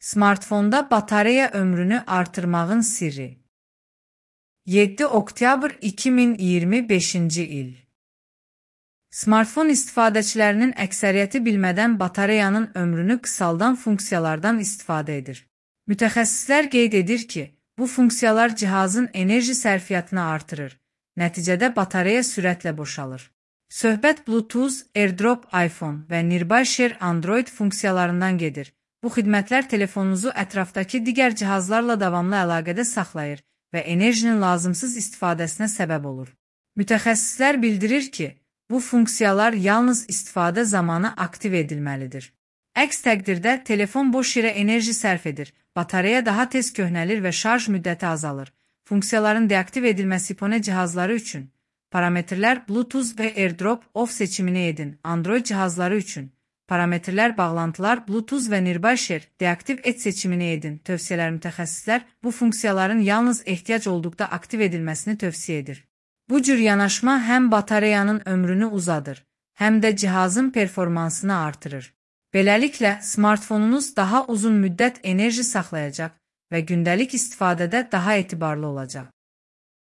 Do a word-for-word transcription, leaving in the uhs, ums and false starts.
Smartfonda batareya ömrünü artırmağın sirri. yeddi oktyabr iki min iyirmi beşinci il. Smartfon istifadəçilərinin əksəriyyəti bilmədən batareyanın ömrünü qısaldan funksiyalardan istifadə edir. Mütəxəssislər qeyd edir ki, bu funksiyalar cihazın enerji sərfiyyatını artırır. Nəticədə batareya sürətlə boşalır. Söhbət Bluetooth, AirDrop iPhone və Nearby Share Android funksiyalarından gedir. Bu xidmətlər telefonunuzu ətrafdakı digər cihazlarla davamlı əlaqədə saxlayır və enerjinin lazımsız istifadəsinə səbəb olur. Mütəxəssislər bildirir ki, bu funksiyalar yalnız istifadə zamanı aktiv edilməlidir. Əks təqdirdə telefon boş yerə enerji sərf edir, batareya daha tez köhnəlir və şarj müddəti azalır. Funksiyaların deaktiv edilməsi iPhone cihazları üçün parametrlər Bluetooth və AirDrop off seçimini edin. Android cihazları üçün parametrlər bağlantılar Bluetooth və Nearby Share deaktiv et seçimini edin. Tövsiyələr mütəxəssislər bu funksiyaların yalnız ehtiyac olduqda aktiv edilməsini tövsiyə edir. Bu cür yanaşma həm batareyanın ömrünü uzadır, həm də cihazın performansını artırır. Beləliklə, smartfonunuz daha uzun müddət enerji saxlayacaq və gündəlik istifadədə daha etibarlı olacaq.